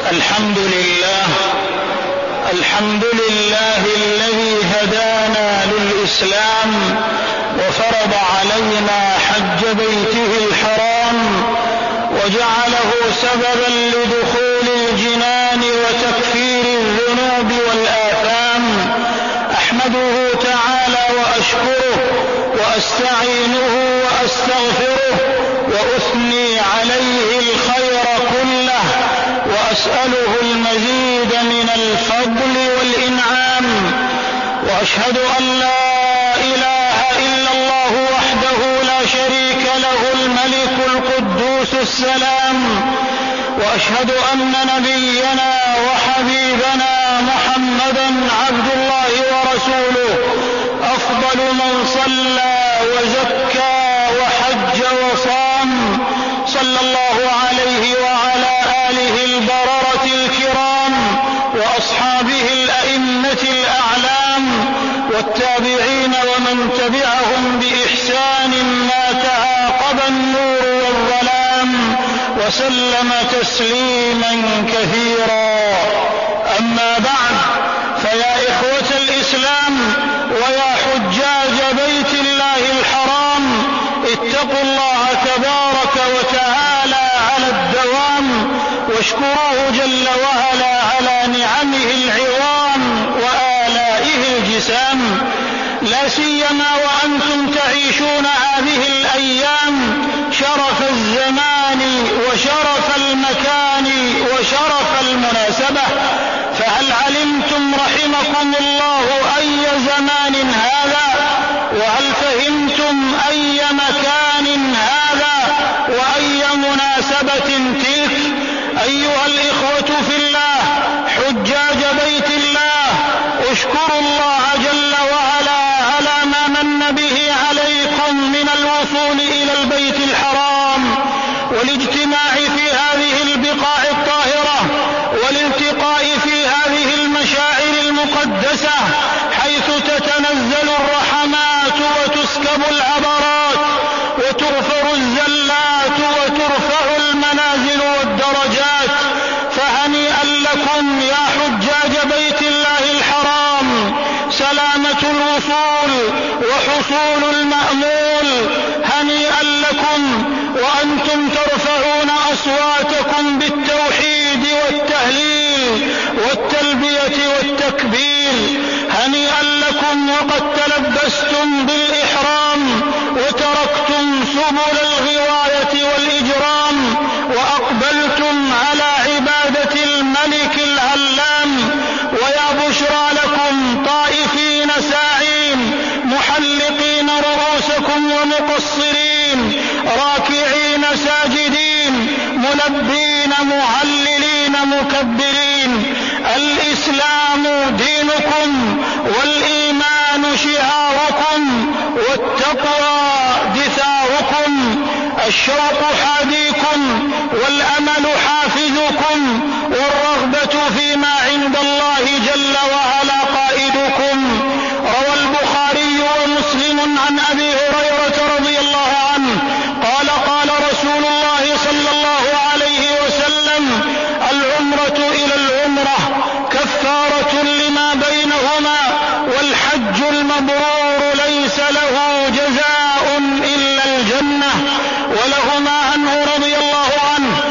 الحمد لله الذي هدانا للإسلام وفرض علينا حج بيته الحرام وجعله سببا لدخول الجنان وتكفير الذنوب والآثام. أحمده تعالى وأشكره وأستعينه وأستغفره وأثني عليه الخير كله وأسأله المزيد من الفضل والإنعام. وأشهد أن لا إله إلا الله وحده لا شريك له الملك القدوس السلام. وأشهد أن نبينا وحبيبنا محمدا عبد الله ورسوله أفضل من صلى وزكى وحج وصام، صلى الله عليه وعلى آله البررة الكرام وأصحابه الأئمة الأعلام والتابعين ومن تبعهم بإحسان ما تعاقب النور والظلام وسلم تسليما كثيرا. أما بعد، فيا إخوة الإسلام ويا حجاج بيت الله الحرام، اتقوا الله تبارك وتعالى على الدوام واشكروه جل وعلا على نعمه العظام وآلائه الجسام، لا سيما وأنتم تعيشون هذه الأيام شرف الزمان وشرف المكان وشرف المناسبة. فهل علمتم رحمكم الله أي زمان هذا؟ وهل فهمتم أي مكان هذا وأي مناسبة تلك؟ أيها الإخوة في الله حجاج بيت الله، اشكروا الله جل وعلا على ما من به عليكم من الوصول إلى البيت الحرام والاجتماع في هذه البقاع الطاهرة والالتقاء في هذه المشاعر المقدسة، حيث تتنزل الرحمات وتسكب العبرات وتغفر الزلات وترفع المنازل والدرجات. فهنيئا لكم يا حجاج بيت الله الحرام، سلامة الوصول وحصول المأمول. هنيئا لكم وأنتم ترفعون أصواتكم بالتوحيد والتهليل والتلبية والتكبير. هنيئا لكم وقد تلبستم بالإحرام وتركتم سبل الغواية والإجرام وأقبلتم على عبادة الملك العلام. ويا بشرى لكم طائفين ساعين محلقين رؤوسكم ومقصرين راكعين ساجدين ملبين مهللين مكبرين. الإسلام دينكم والإيمان شعاركم والتقوى دثاركم. الشوق حاديكم والأمل حافظكم والرغبة فيما عند الله جل وعلا قائدكم. روى البخاري ومسلم عن أبي هريرة رضي الله عنه قال قال رسول الله صلى الله عليه وسلم: العمرة إلى العمرة كفارة لما بينهما، والحج المبرور ليس له جزاء إلا الجنة. ولهما عنه رضي الله عنه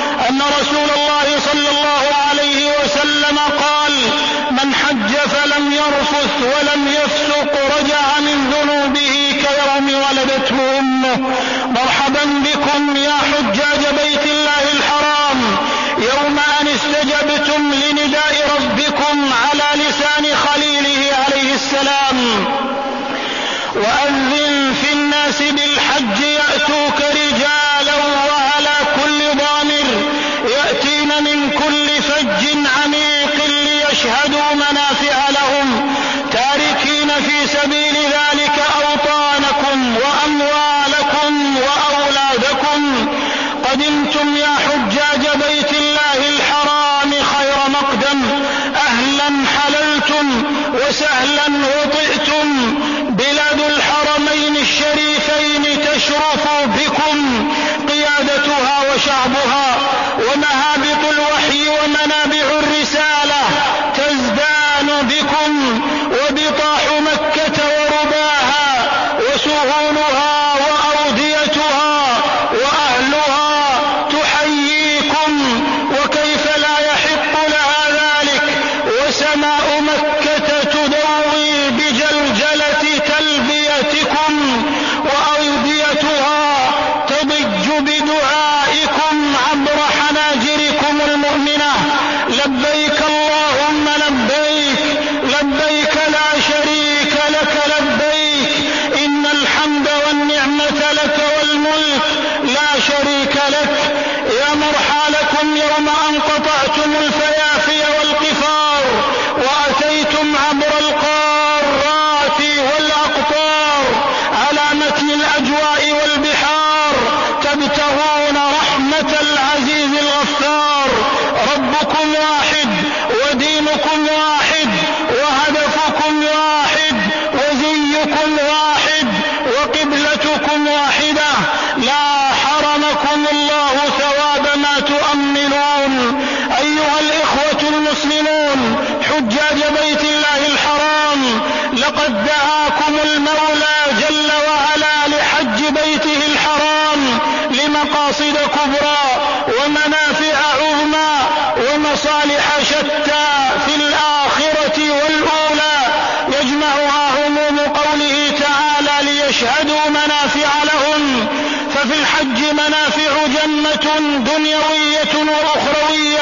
يوم أن قطعتم الفيافي والقفار وأتيتم عبر القارات والأقطار على متن الأجواء والبحار تبتغون رحمة العزيز الغفار. ربكم واحد ودينكم واحد وهدفكم واحد وزيكم واحد وقبلتكم واحدة، لا حرمكم الله ثواب ما تؤملون. أيها الإخوة المسلمون حجاج بيت الله الحرام، لقد دعاكم المولى جل وعلا لحج بيته الحرام لمقاصد كبرى ومنافع عظمى ومصالح شتى في الآخرة والأولى، يجمعها عموم قوله تعالى ليشهدوا منافع لهم. ففي الحج منافع جمة دنيوية وأخروية،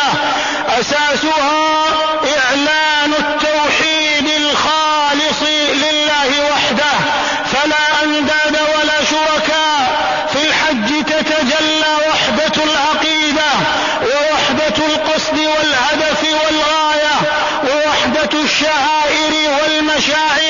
أساسها إعلان التوحيد الخالص لله وحده فلا أنداد ولا شركاء. في الحج تتجلى وحدة العقيدة ووحدة القصد والهدف والغاية ووحدة الشعائر والمشاعر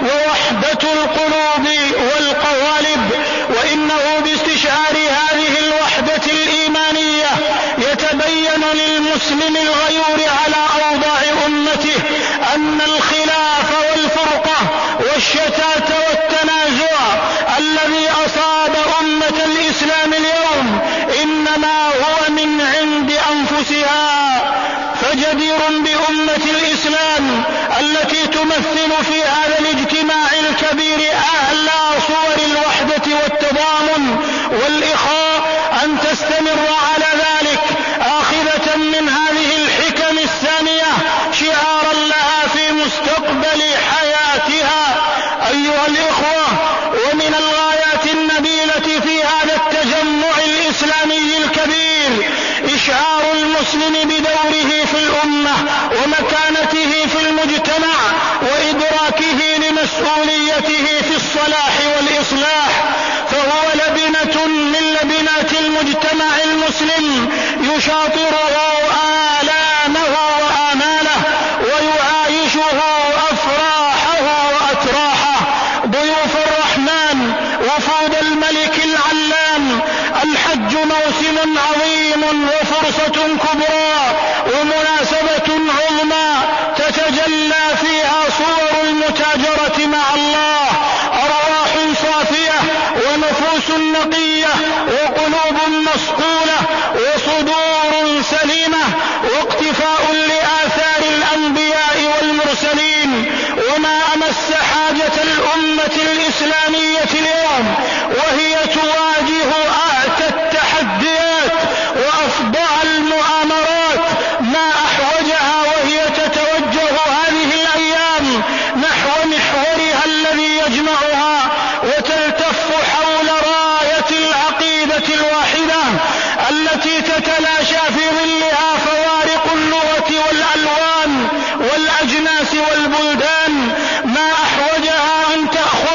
ووحدة القلوب والقوالب. وإنه باستشعار هذه الوحدة الإيمانية يتبين للمسلم الغيور على أوضاع أمته أن الخلاف والفرقة والشتات والتنازع الذي أصاب أمة الإسلام اليوم إنما هو من عند أنفسها. فجدير بأمة الإسلام التي تمثل في هذا الاجتماع الكبير أعلى صور الوحدة والتضامن والإخاء أن تستمر على ذلك، آخذة من هذه الحكم السامية شعارا لها في مستقبل حياتها. أيها الإخوة، ومن الغايات النبيلة في هذا التجمع الإسلامي الكبير إشعار المسلم بدوره في الأمة ومكانته في المجتمع وإدراكه لمسؤوليته في الصلاح والإصلاح، فهو لبنة من لبنات المجتمع المسلم يشاطره آلامه وآماله ويعايشه أفراحه وأتراحه. ضيوف الرحمن، وفود الملك العلام، الحج موسم عظيم وفرصة كبرى ومناسبة عظمى تتجلى فيها صور المتاجرة مع الله، أرواح صافية ونفوس نقية وقلوب مصقولة وصدور سليمة واقتفاء لآثار الأنبياء والمرسلين. وما أمس حاجة الأمة الإسلامية اليوم وهي تواجه أعتى التحديات وأفظع المؤامرات ما أحوجها وهي تتوجه هذه الأيام نحو محورها الذي يجمعها وتلتف حول راية العقيدة الواحدة التي تتلاشى في ظلها فوارق اللغة والألوان والأجناس والبلدان، ما أحوجها أن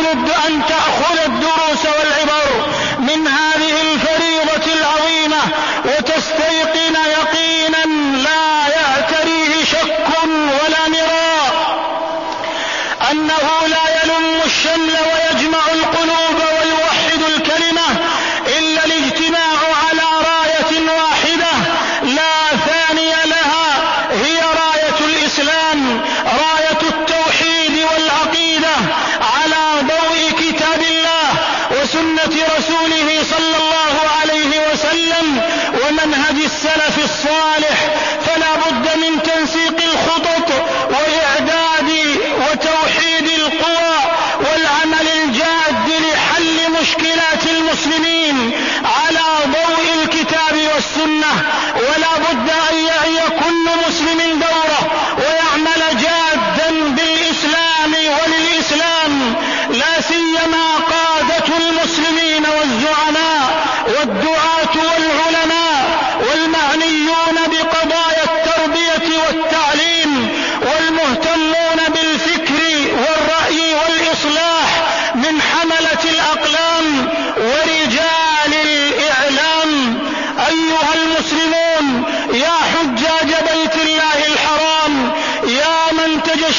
تأخذ الدروس والعبر من هذه الفريضة العظيمة وتستيقن يقينا لا يعتريه شك ولا مراء أنه لا يلم الشمل ويجمع القلوب ويوحد الكلمة إلا الاجتماع على راية واحدة لا ثاني لها، هي راية الإسلام، راية التوحيد والعقيدة على ضوء كتاب الله وسنة رسوله صلى الله عليه وسلم ومنهج السلف الصالح. فلا بد من تنسيق الخطط وإعداد وتوحيد القوى والعمل الجاد لحل مشكلات المسلمين على ضوء الكتاب والسنة. ولا بد أن يعي كل مسلم دوره ويعمل جادا بالإسلام وللإسلام، لا سيما قادة المسلمين والزعماء والدعاة والعلماء والمعنيون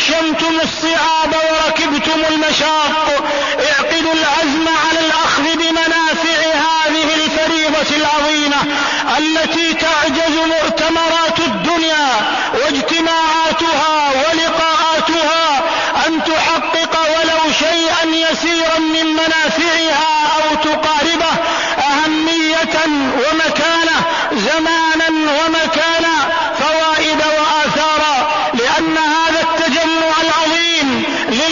وهشمتم الصعاب وركبتم المشاق اعقدوا العزم على الأخذ بمنافع هذه الفريضة العظيمة التي تعجز مؤتمرات الدنيا واجتماعاتها ولقاءاتها أن تحقق ولو شيئا يسيرا من منافعها أو تقاربه أهمية ومكانة، زمانا ومكانا، فوائد وآثارا، لأن هذا التجمع العظيم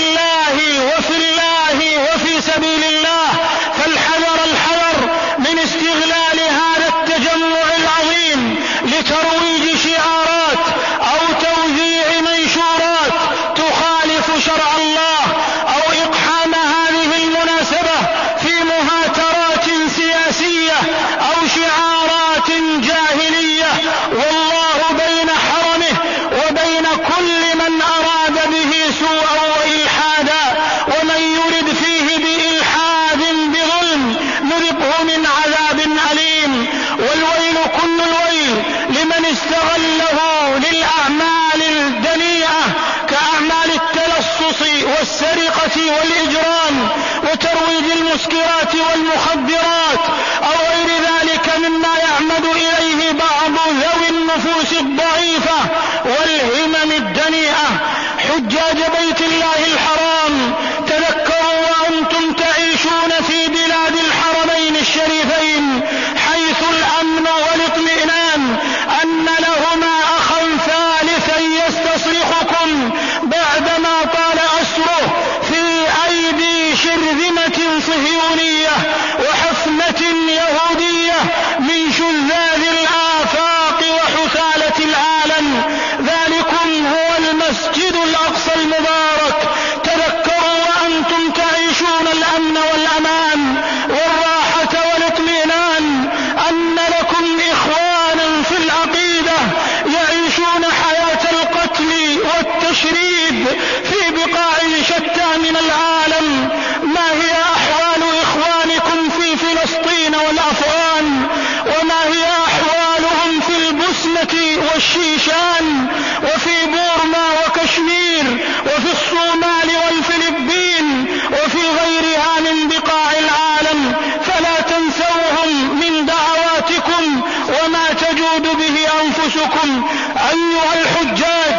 لله وفي الله وفي سبيل الله، فالحذر الحذر من استغلال هذا التجمع العظيم لترويج شعارات أو توزيع منشورات تخالف شرع الله أو إقحام هذه المناسبة في مهاترات سياسية أو شعارات جاهلية، والله بين حرمه وبين كل من أراد به سوءا وإلحادا، ومن يرد فيه بإلحاد بظلم نذقه من عذاب أليم. والويل كل الويل لمن استغله للأعمال الدنيئة كأعمال التلصص والسرقة والإجرام وترويج المسكرات والمخدرات أو غير ذلك مما يعمد إليه بعض ذوي النفوس الضعيفة والهمم الدنيئة. حجاج بيت الله الحرام، تذكروا وأنتم تعيشون في بلاد الحرمين الشريفين حيث الأمن والاطمئنان أن لهما أخا ثالثا يستصرخكم بعدما طال أسره في أيدي شرذمة صهيونية وحفنة يهودية من شذاذ الآفاق وحثالة العالم. ذلكم هو المسجد الأقصى المبارك. تذكروا وأنتم تعيشون الأمن والأمان والراحة والاطمئنان أن لكم إخوانا في العقيدة يعيشون حياة القتل والتشريد في بقاع شتى من العالم. ما هي أحوال إخوانكم في فلسطين والأفغان؟ وما هي أحوالهم في البوسنة والشيشان وفي بورما وكشمير وفي الصومال والفلبين وفي غيرها من بقاع العالم؟ فلا تنسوهم من دعواتكم وما تجود به أنفسكم. أيها الحجاج،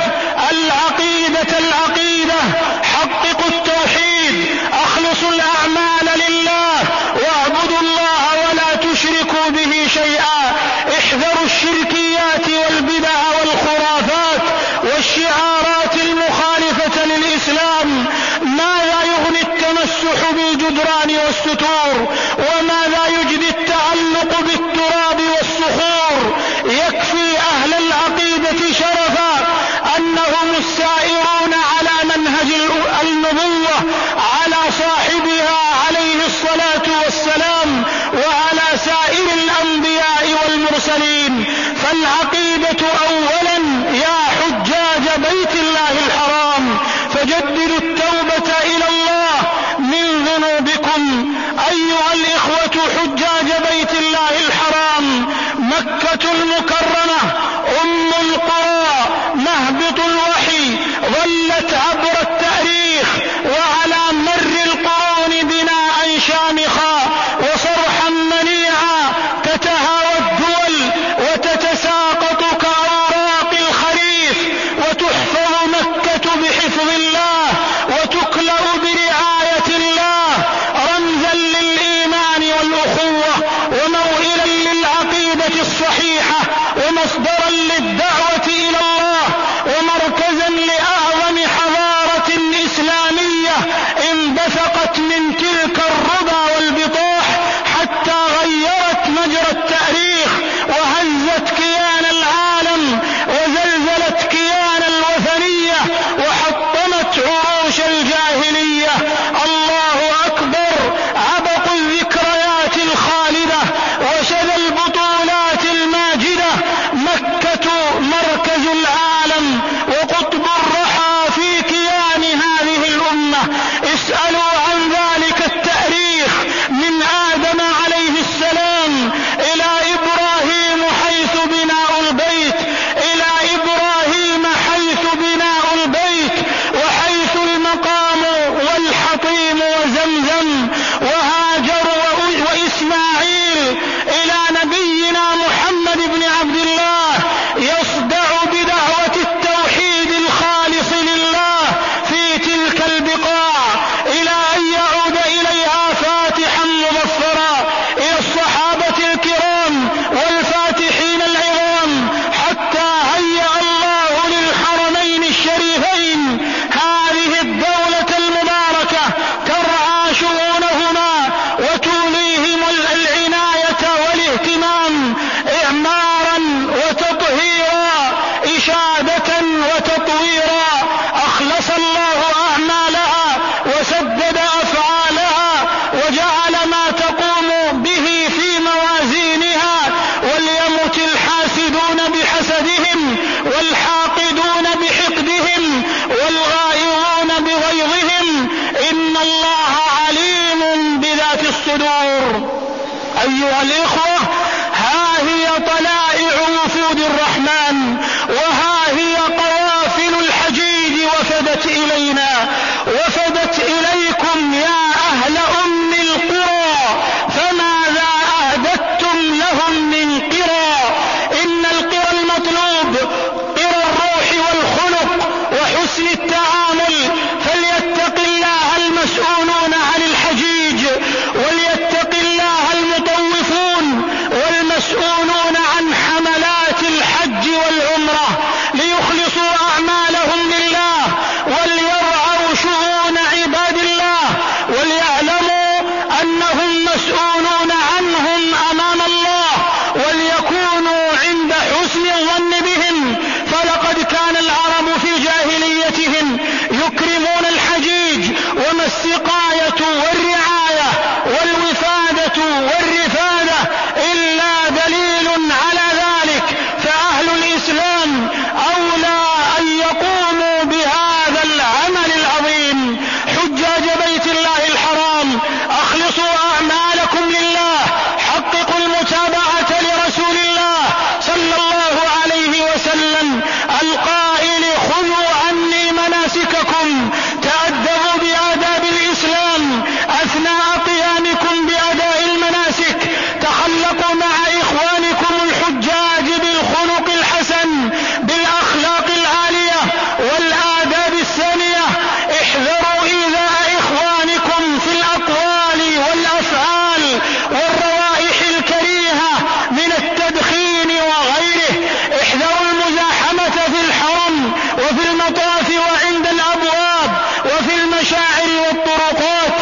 العقيدة، حققوا التوحيد، أخلصوا الأعمال لله واعبدوا الله ولا تشركوا به شيئا. احذروا الشركيات والبدع والخرافات والشعارات المخالفة للإسلام. ماذا يغني التمسح بالجدران والستور؟ وماذا يجدي التعلق بالتراب والصخور؟ يكفي أهل العقيدة شرفا أنهم السائرون على منهج النبوة على صاحبها عليه الصلاة والسلام وعلى سائر الأنبياء والمرسلين. فالعقيدة أولا يا حجاج بيت الله الحرام، فجددوا التوبة إلى الله من ذنوبكم. أيها الإخوة حجاج بيت الله الحرام، مكة المكرمة أم القرى، مهبط الوحي، ظلت عبر التاريخ وعلى مر القرون بناء شامخا وصرحا منيعا، تتهاوى الدول وتتساقط بحسدهم والحاقدون بحقدهم والغائرون بغيظهم، إن الله عليم بذات الصدور. أيها الإخوة، ها هي طلائع وفود الرحمن، وها هي قوافل الحجيج وفدت إلينا، وفدت إليكم يا أهل أم القرى، فماذا أهدتم لهم من قرى؟ إن القرى المطلوب قرى الروح والخلق وحسن التعامل، فليتق الله المسؤولون عن الحجيج، وليتق الله المطوفون والمسؤولون عن حملات الحج والعمرة، ليخلصوا أعمالهم لله وليرعوا شؤون عباد الله، وليعلموا أنهم مسؤولون عنهم أمام الله، وليكونوا عند حسن الظن بهم. فلقد كان العرب في جاهليتهم يكرمون الحجيج، وما السقاية والرعاية والوفادة والرفادة إلا دليل على ذلك. فأهل الإسلام أولى أن يقوموا بهذا العمل العظيم. حجاج بيت الله الحرام، أخلصوا أعمالكم لله، حققوا المتابعة لرسول الله صلى الله عليه وسلم القائل: خذوا عني مناسككم، تأدبوا بآداب الإسلام أثناء قيامكم بأداء المناسك، تخلقوا مع إخوانكم الحجاج بالخلق الحسن، بالأخلاق العالية والآداب الثانية، احذروا إيذاء إخوانكم في الأقوال والأفعال والروائح الكريهة من التدخين وغيره، احذروا المزاحمة في الحرم وفي المطاف وعند الأبواب وفي المشاعر والطرقات،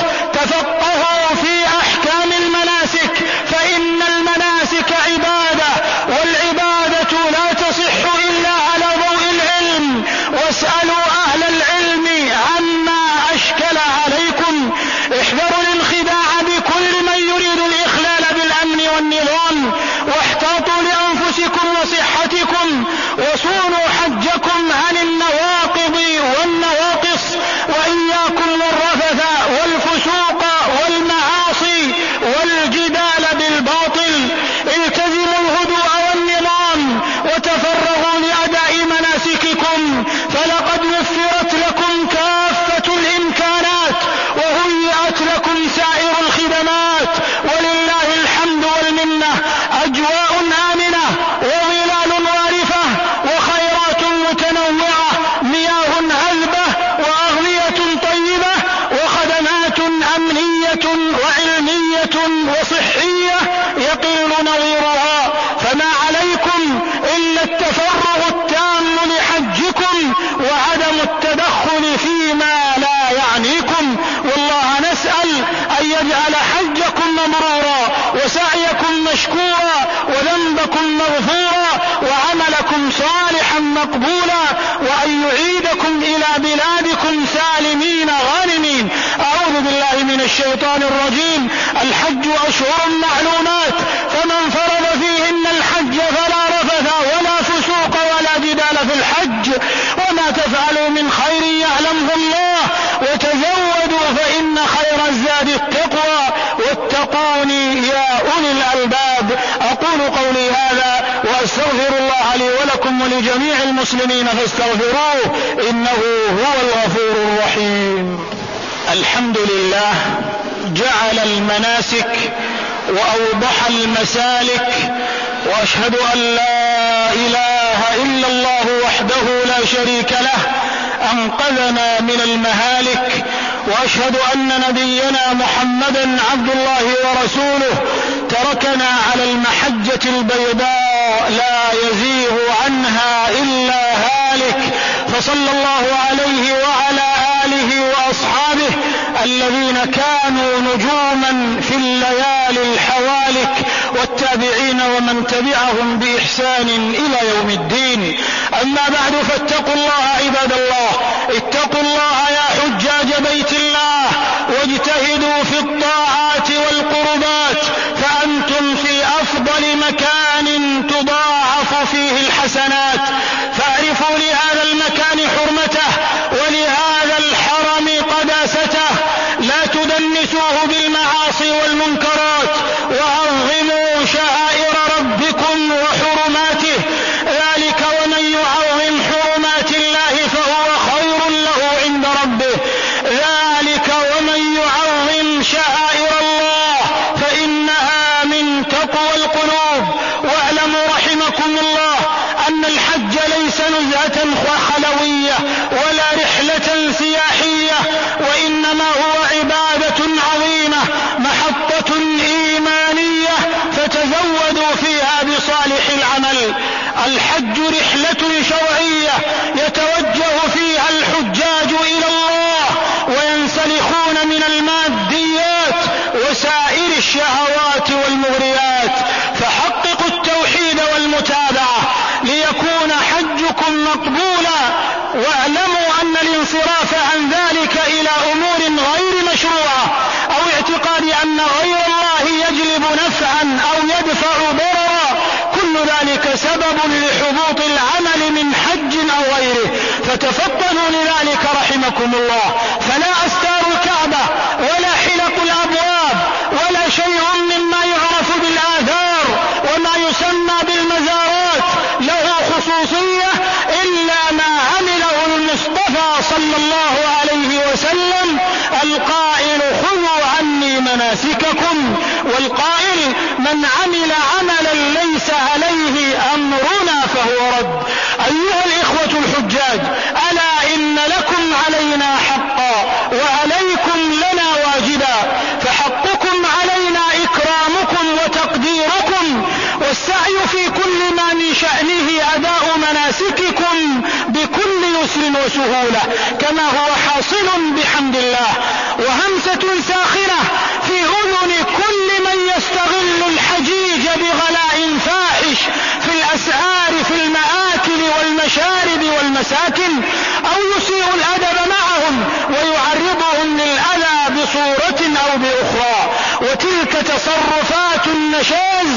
تفقهوا في أحكام المناسك، فإن المناسك عبادة، والعبادة لا تصح إلا على ضوء العلم، واسألوا أهل العلم عما أشكل عليكم. احذروا الانخداع بكل من يريد الإخلال بالأمن والنظام، واحتاطوا لأنفسكم وصحتكم، وصونوا حجكم عن النواقض والنواقص، وإياكم والرفث والفسوق والمعاصي والجدال بالباطل. التزموا الهدوء والنظام وتفرغوا لأداء مناسككم، فلقد وفرت لكم كافة الإمكانات وهيئت لكم سائر الخدمات، ولله الحمد والمنة. أجواء آمنة وظلال وارفة وخيرات متنوعة، مياه عذبة وأغذية طيبة وخدمات أمنية وعلمية وصحية يقل نظيرها. فما عليكم إلا التفرغ التام لحجكم وعدم التدخل فيما لا يعنيكم. والله نسأل أن يجعل حجكم مبرورا وسعيكم مشكورا وذنبكم مغفورا وعملكم صالحا مقبولا، وأن يعيدكم إلى بلادكم سالمين غانمين. أعوذ بالله من الشيطان الرجيم. الحج أشهر معلومات، فمن فرض فيهن الحج فلا رفث ولا فسوق ولا جدال في الحج، وما تفعلوا من خير يعلمه الله، وتزودوا فإن خير الزاد التقوى، واتقوني يا أولي الألباب. أقول قولي هذا وأستغفر الله لي ولكم ولجميع المسلمين فاستغفروه إنه هو الغفور الرحيم. الحمد لله جعل المناسك وأوضح المسالك، وأشهد أن لا إله إلا الله وحده لا شريك له أنقذنا من المهالك، وأشهد أن نبينا محمدا عبد الله ورسوله تركنا على المحجة البيضاء لا يزيغ عنها إلا هالك، فصلى الله عليه وعلى آله وأصحابه الذين كانوا نجوما في الليالي الحوالك، والتابعين ومن تبعهم بإحسان إلى يوم الدين. أما بعد، فاتقوا الله عباد الله، اتقوا الله يا حجاج بيت الله، واجتهدوا في الطاعات والقربات، فأنتم في أفضل مكان تضاعف فيه الحسنات والبنات، فاعرفوا لهذا المكان حرمته ولهذا الحرم قداسته، لا تدنسوه بالمعاصي والمنكرات، وعظموا شعائر ربكم وحرماته، ذلك ومن يعظم حرمات الله فهو خير له عند ربه، ذلك ومن يعظم شعائر الله فإنها من تقوى القلوب. واعلموا رحمكم الله أن الحج ليس نزهة خلوية ولا رحلة سياحية، وإنما هو عبادة عظيمة محطة إيمانية، فتزودوا فيها بصالح العمل. الحج رحلة شرعية يتوجه فيها الحجاج إلى الله وينسلخون من الماديات وسائر الشهوات والمغريات، فحققوا التوحيد والمتابعة ليكون حجكم مقبولا، واعلموا أن الانصراف عن ذلك إلى أمور غير مشروعة أو اعتقاد أن غير الله يجلب نفعا أو يدفع ضررا، كل ذلك سبب لحبوط العمل من حج أو غيره، فتفطنوا لذلك رحمكم الله. فلا أستار الكعبة ولا حلق الأبواب ولا شيء مما يعرف بالآثار وما يسمى بالمزارات له خصوصية إلا ما عمله المصطفى صلى الله عليه وسلم القائل خذوا عني مناسككم، والقائل من عمل عملا ليس عليه أمرنا فهو رد. أيها الإخوة الحجاج، ألا إن لكم علينا حقا وعليكم لنا واجبا، فحقكم علينا إكرامكم وتقديركم والسعي في كل ما من شأنه أداء مناسككم بكل يسر وسهولة كما هو حاصل بحمد الله. وهمسة ساخنة في أذن كل من يستغل الحجيج بغلاء فاحش في الأسعار في المآكل والمشارب والمساكن، أو يسيء الأدب معهم ويعرضهم للأذى بصورة أو بأخرى، وتلك تصرفات النشاز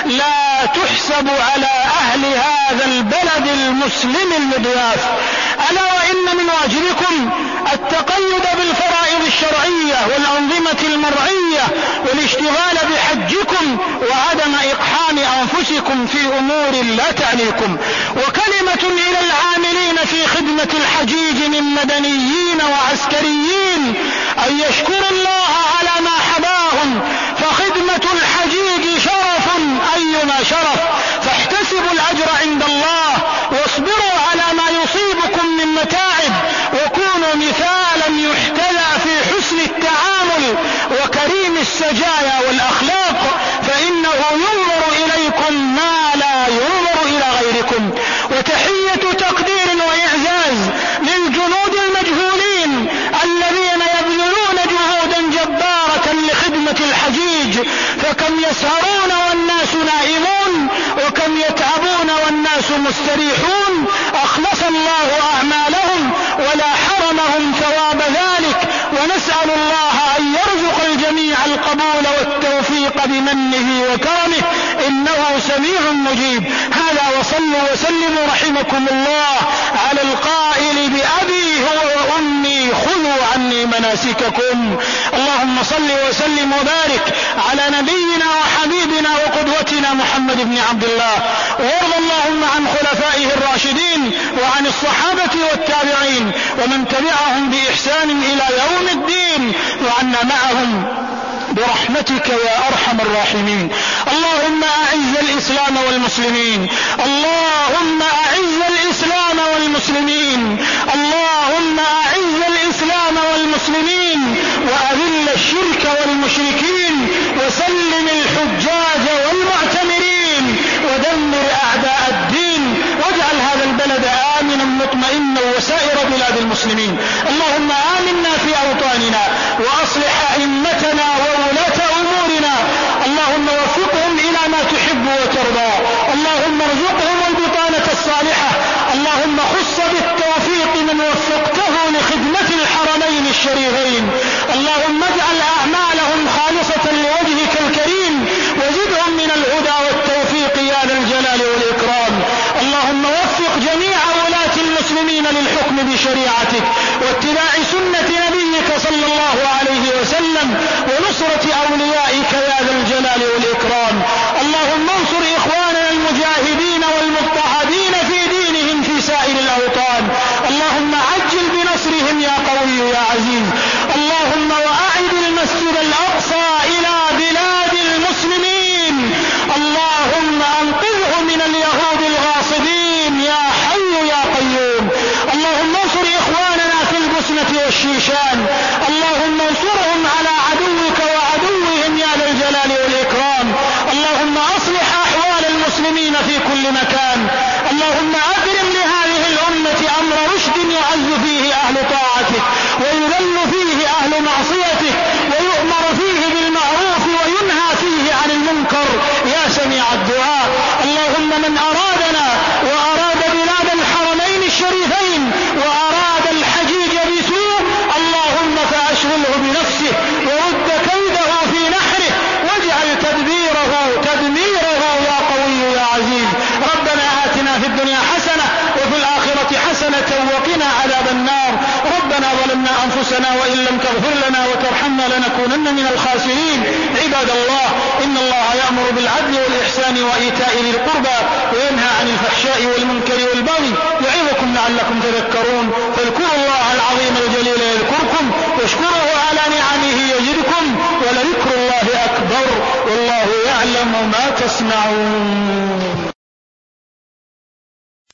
لا تحسب على أهل هذا البلد المسلم المضياف. ألا وإن من واجبكم التقيد بالفرائض الشرعية والأنظمة المرعية والاشتغال بحجكم وعدم إقحام أنفسكم في أمور لا تعنيكم. وكلمة إلى العاملين في خدمة الحجيج من مدنيين وعسكريين أن يشكروا الله على ما حباهم، فخدمة الحجيج شرف أيما شرف، فاحتسبوا الأجر عند الله واصبروا على ما يصيبكم من متاعب، وكونوا مثالا يحتذى في حسن التعامل وكريم السجايا والأخلاق، فإنه ينظر إليكم ما لا ينظر إلى غيركم. وتحية تقدير وإعزاز للجنود المجهولين الذين يبذلون جهودا جبارة لخدمة الحجيج، فكم يسهرون والناس نائمون، وكم يتعبون والناس مستريحون، أخلص الله أعمالهم ولا حرمهم ثواب ذلك، ونسأل الله أن يرزق الجميع القبول والتوفيق بمنه وكرمه إنه سميع مجيب. هذا وصلوا وسلموا رحمكم الله على القائل بأبي هو وأمي خذوا عني مناسككم. اللهم صل وسلم وبارك على نبينا وحبيبنا وقدوتنا محمد بن عبد الله، وارض اللهم عن خلفائه الراشدين وعن الصحابة والتابعين ومن تبعهم بإحسان إلى يوم الدين، وعنا معهم برحمتك يا أرحم الراحمين. اللهم أعز الإسلام والمسلمين، اللهم أعز الإسلام والمسلمين، اللهم أعز الإسلام والمسلمين، وأذل الشرك والمشركين، وسلم الحجاج والمعتمرين، ودمر أعداء الدين، واجعل هذا البلد آمنا مطمئنا وسائر بلاد المسلمين. اللهم آمنا في أوطاننا وأصلح أئمتنا وولاة أمورنا، اللهم وفقهم إلى ما تحب وترضى، اللهم ارزقهم البطانة الصالحة، اللهم خص بالتوفيق من وفقته لخدمة الحرمين الشريفين، اللهم اجعل أعمالهم خالصة لوجهك الكريم، وزدهم من الهدى والتوفيق يا ذا الجلال والإكرام. اللهم وفق ووفق جميع ولاة المسلمين للحكم بشريعتك واتباع سنة نبيك صلى الله عليه وسلم ونصرة أوليائك يا ذا الجلال والإكرام. اللهم انصر إخواننا المجاهدين والمضطهدين في دينهم في سائر الأوطان. اللهم عجل بنصرهم يا قوي يا عزيز. اللهم وأعد المسجد الأقصى إلى بلاد المسلمين. اللهم أنقذه من اليهود الغاصبين يا حي يا قيوم. اللهم انصر إخواننا في البوسنة والشيشان. اللهم انصرهم على عدوك وعدوهم يا ذا الجلال والإكرام. اللهم أصلح أحوال المسلمين في كل مكان. اللهم أبرم لهذه الأمة أمر رشد يعز فيه أهل طاعتك ويذل فيه أهل معصيتك ويؤمر فيه بالمعروف وينهى فيه عن المنكر يا سميع الدعاء. اللهم من أرادنا وأراد بلاد الحرمين الشريفين وأراد الحجيج بسوء اللهم فأشغله بنفسه ورد كيده في نحره واجعل تدميره يا قوي يا عزيز. ربنا آتنا في الدنيا حسنة وفي الآخرة حسنة وقنا عذاب النار. ربنا ظلمنا أنفسنا وإن لم تغفر لنا وترحمنا لنكونن من الخاسرين. عباد الله إن الله يأمر بالعدل والإحسان وإيتاء ذي القربى وينهى عن الفحشاء والمنكر والبغي يعظكم لعلكم تذكرون. فاذكروا الله العظيم الجليل يذكركم واشكروه على نعمه يزدكم ولذكر الله أكبر والله يعلم ما تصنعون.